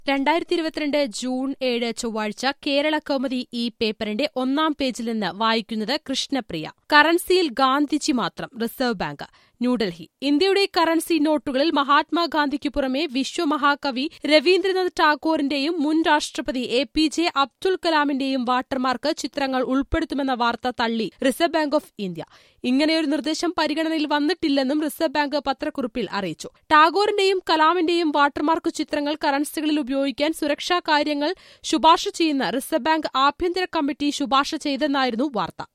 2022 June 7 ചൊവ്വാഴ്ച കേരള കൗമുദി ഈ പേപ്പറിന്റെ ഒന്നാം പേജിൽ നിന്ന് വായിക്കുന്നത് കൃഷ്ണപ്രിയ. കറൻസിയിൽ ഗാന്ധിജി മാത്രം, റിസർവ് ബാങ്ക്. ന്യൂഡൽഹി. ഇന്ത്യയുടെ കറൻസി നോട്ടുകളിൽ മഹാത്മാഗാന്ധിക്കു പുറമെ വിശ്വമഹാകവി രവീന്ദ്രനാഥ് ടാഗോറിന്റെയും മുൻ രാഷ്ട്രപതി APJ അബ്ദുൽ കലാമിന്റെയും വാട്ടർമാർക്ക് ചിത്രങ്ങൾ ഉൾപ്പെടുത്തുമെന്ന വാർത്ത തള്ളി റിസർവ് ബാങ്ക് ഓഫ് ഇന്ത്യ. ഇങ്ങനെയൊരു നിർദ്ദേശം പരിഗണനയിൽ വന്നിട്ടില്ലെന്നും റിസർവ് ബാങ്ക് പത്രക്കുറിപ്പിൽ അറിയിച്ചു. ടാഗോറിന്റെയും കലാമിന്റെയും വാട്ടർമാർക്ക് ചിത്രങ്ങൾ കറൻസികളിൽ ഉപയോഗിക്കാൻ സുരക്ഷാ കാര്യങ്ങൾ ശുപാർശ ചെയ്യുന്ന റിസർവ് ബാങ്ക് ആഭ്യന്തര കമ്മിറ്റി ശുപാർശ ചെയ്തെന്നായിരുന്നു വാർത്ത.